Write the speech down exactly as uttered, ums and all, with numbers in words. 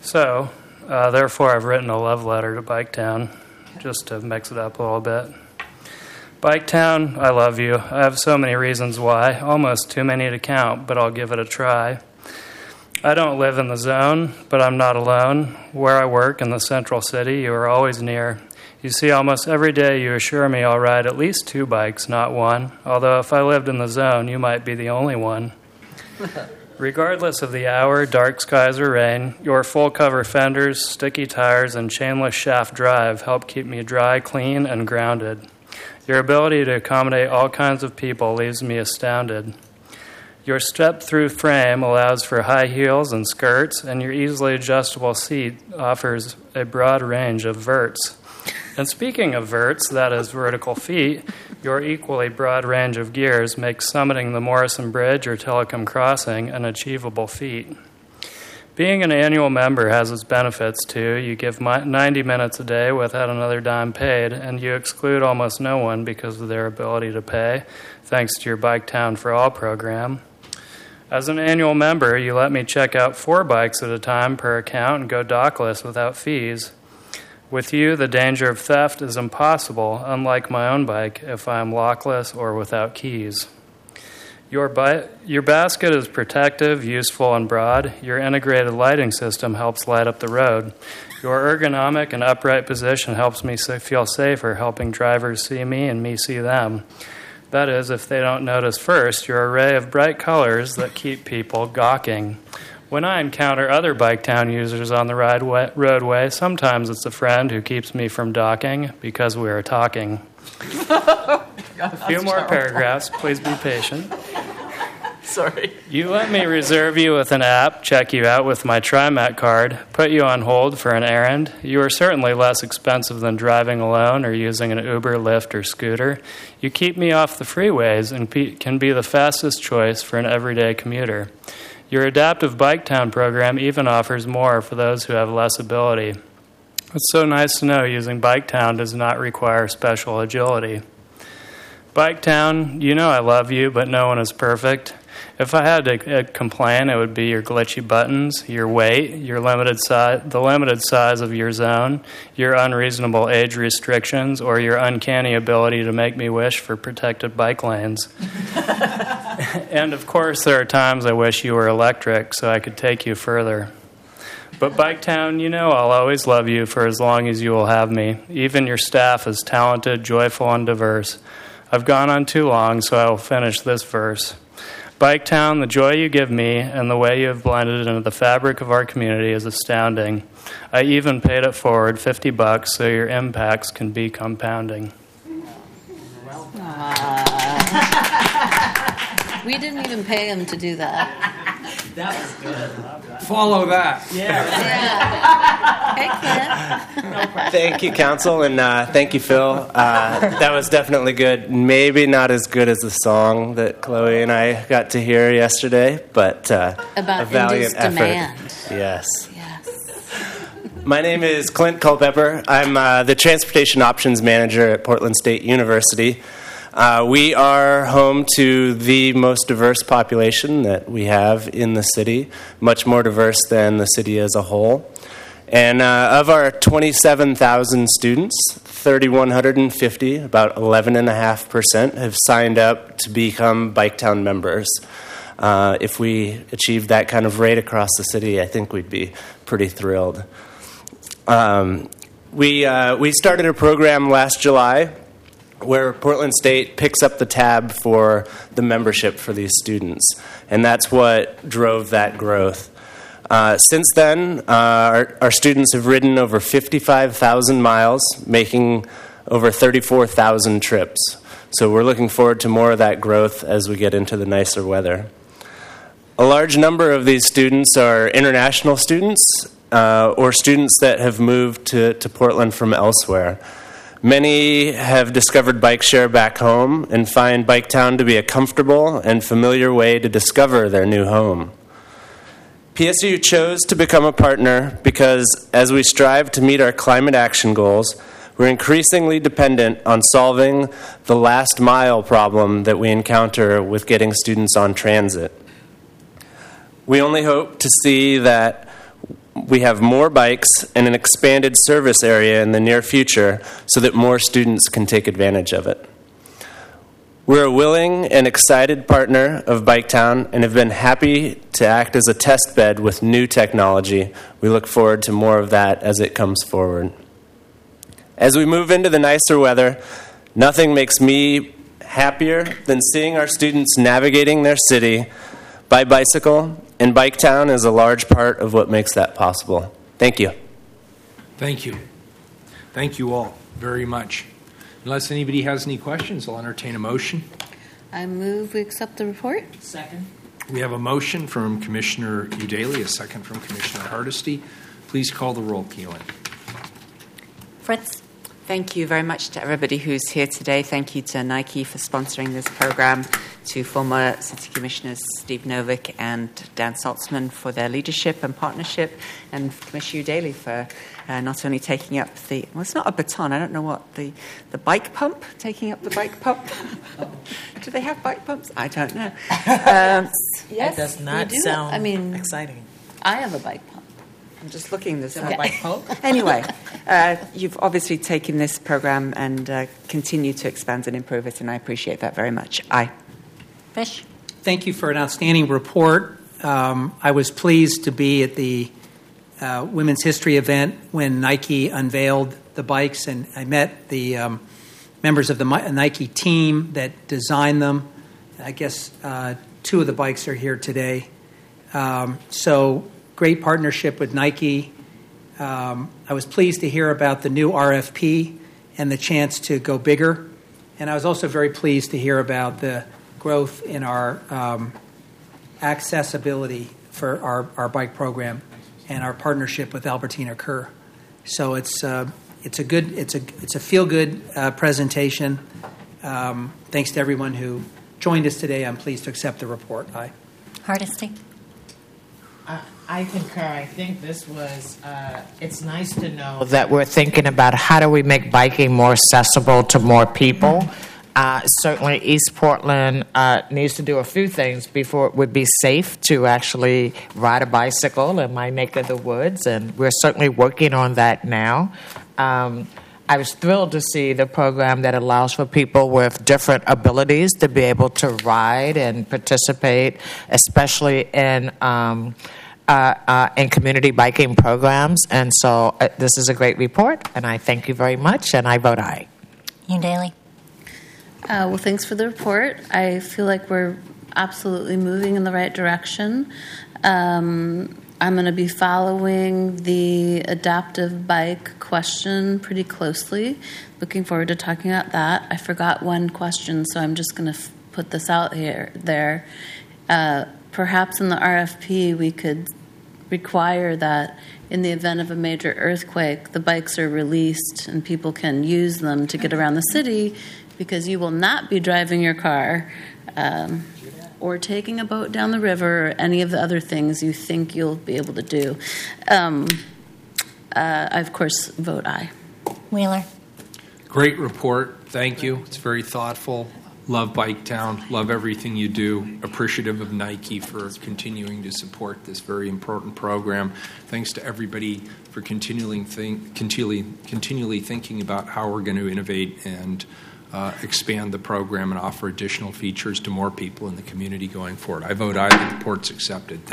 So, uh, therefore, I've written a love letter to Biketown, just to mix it up a little bit. Biketown, I love you. I have so many reasons why, almost too many to count, but I'll give it a try. I don't live in the zone, but I'm not alone. Where I work in the central city, you are always near. You see, almost every day you assure me I'll ride at least two bikes, not one. Although if I lived in the zone, you might be the only one. Regardless of the hour, dark skies or rain, your full-cover fenders, sticky tires, and chainless shaft drive help keep me dry, clean, and grounded. Your ability to accommodate all kinds of people leaves me astounded. Your step-through frame allows for high heels and skirts, and your easily adjustable seat offers a broad range of verts. And speaking of verts, that is vertical feet, your equally broad range of gears makes summiting the Morrison Bridge or Telecom Crossing an achievable feat. Being an annual member has its benefits, too. You give ninety minutes a day without another dime paid, and you exclude almost no one because of their ability to pay, thanks to your Biketown for All program. As an annual member, you let me check out four bikes at a time per account and go dockless without fees. With you, the danger of theft is impossible, unlike my own bike, if I am lockless or without keys. Your, bi- your basket is protective, useful, and broad. Your integrated lighting system helps light up the road. Your ergonomic and upright position helps me feel safer, helping drivers see me and me see them. That is, if they don't notice first, your array of bright colors that keep people gawking. When I encounter other Biketown users on the ride way- roadway, sometimes it's a friend who keeps me from docking because we are talking. God, a few more terrible. Paragraphs. Please be patient. Sorry. You let me reserve you with an app, check you out with my TriMet card, put you on hold for an errand. You are certainly less expensive than driving alone or using an Uber, Lyft, or scooter. You keep me off the freeways and pe- can be the fastest choice for an everyday commuter. Your adaptive Biketown program even offers more for those who have less ability. It's so nice to know using Biketown does not require special agility. Biketown, you know I love you, but no one is perfect. If I had to uh, complain, it would be your glitchy buttons, your weight, your limited size, the limited size of your zone, your unreasonable age restrictions, or your uncanny ability to make me wish for protected bike lanes. And of course, there are times I wish you were electric so I could take you further. But Biketown, you know I'll always love you for as long as you will have me. Even your staff is talented, joyful, and diverse. I've gone on too long, so I will finish this verse. Biketown, the joy you give me and the way you have blended into the fabric of our community is astounding. I even paid it forward fifty bucks so your impacts can be compounding. Uh, we didn't even pay him to do that. That was good. Follow that. Yeah. yeah. Hey, Clint. Thank you, Council, and uh, thank you, Phil. Uh, that was definitely good. Maybe not as good as the song that Chloe and I got to hear yesterday, but uh, About a valiant effort. Demand. Yes. Yes. My name is Clint Culpepper. I'm uh, the Transportation Options Manager at Portland State University. Uh, we are home to the most diverse population that we have in the city, much more diverse than the city as a whole. And uh, of our twenty-seven thousand students, three thousand one hundred fifty, about eleven point five percent, have signed up to become Biketown members. Uh, if we achieved that kind of rate across the city, I think we'd be pretty thrilled. Um, we uh, we started a program last July where Portland State picks up the tab for the membership for these students, and that's what drove that growth. Uh, since then, uh, our, our students have ridden over fifty-five thousand miles, making over thirty-four thousand trips. So we're looking forward to more of that growth as we get into the nicer weather. A large number of these students are international students uh, or students that have moved to, to Portland from elsewhere. Many have discovered BikeShare back home and find Biketown to be a comfortable and familiar way to discover their new home. P S U chose to become a partner because as we strive to meet our climate action goals, we're increasingly dependent on solving the last mile problem that we encounter with getting students on transit. We only hope to see that we have more bikes and an expanded service area in the near future so that more students can take advantage of it. We're a willing and excited partner of Biketown and have been happy to act as a test bed with new technology. We look forward to more of that as it comes forward. As we move into the nicer weather, nothing makes me happier than seeing our students navigating their city by bicycle, and Biketown is a large part of what makes that possible. Thank you. Thank you. Thank you all very much. Unless anybody has any questions, I'll entertain a motion. I move we accept the report. Second. We have a motion from Commissioner Udaly, a second from Commissioner Hardesty. Please call the roll, Keelan. Fritz. Thank you very much to everybody who's here today. Thank you to Nike for sponsoring this program, to former City Commissioners Steve Novick and Dan Saltzman for their leadership and partnership, and Commissioner Udaly for uh, not only taking up the, well, it's not a baton, I don't know what, the, the bike pump, taking up the bike pump. Do they have bike pumps? I don't know. Um, That does not we do. sound I mean- exciting. I have a bike pump. I'm just looking this Have a up. bike poke? Anyway, uh, you've obviously taken this program and uh, continue to expand and improve it, and I appreciate that very much. Aye. Fish. Thank you for an outstanding report. Um, I was pleased to be at the uh, Women's History event when Nike unveiled the bikes, and I met the um, members of the Nike team that designed them. I guess uh, two of the bikes are here today. Um, so great partnership with Nike. Um, I was pleased to hear about the new R F P and the chance to go bigger. And I was also very pleased to hear about the growth in our um, accessibility for our, our bike program and our partnership with Albertina Kerr. So it's uh, it's a good it's a it's a feel good uh, presentation. Um, thanks to everyone who joined us today. I'm pleased to accept the report. Aye. Hardesty. Uh, I concur. I think this was, uh, it's nice to know that we're thinking about how do we make biking more accessible to more people. Uh, certainly, East Portland uh, needs to do a few things before it would be safe to actually ride a bicycle in my neck of the woods, and we're certainly working on that now. Um, I was thrilled to see the program that allows for people with different abilities to be able to ride and participate, especially in um, uh, uh, in community biking programs. And so uh, this is a great report, and I thank you very much, and I vote aye. Udaly. Uh, well, thanks for the report. I feel like we're absolutely moving in the right direction. Um, I'm going to be following the adaptive bike question pretty closely. Looking forward to talking about that. I forgot one question, so I'm just going to f- put this out here. There, uh, perhaps in the R F P we could require that in the event of a major earthquake, the bikes are released and people can use them to get around the city, because you will not be driving your car. Um, or taking a boat down the river, or any of the other things you think you'll be able to do. Um, uh, I, of course, vote aye. Wheeler. Great report. Thank you. It's very thoughtful. Love Biketown. Love everything you do. Appreciative of Nike for continuing to support this very important program. Thanks to everybody for continually think, continually, continually thinking about how we're going to innovate and Uh, expand the program and offer additional features to more people in the community going forward. I vote aye. The report's accepted. Thank